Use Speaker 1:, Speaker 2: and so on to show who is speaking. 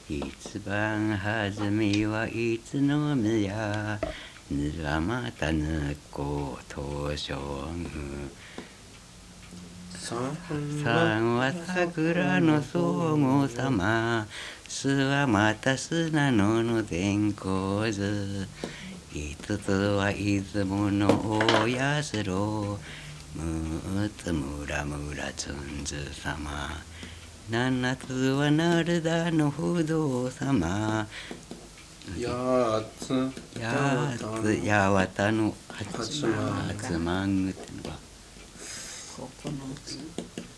Speaker 1: 一番初めはいつのみやにはまたぬこ東照宮三は桜の総合様巣はまた砂の善光図五つは出雲の大社六つ村つんず様七つは鳴田の不動様
Speaker 2: 八つ
Speaker 1: 八幡の八幡宮ってのは
Speaker 3: 9つ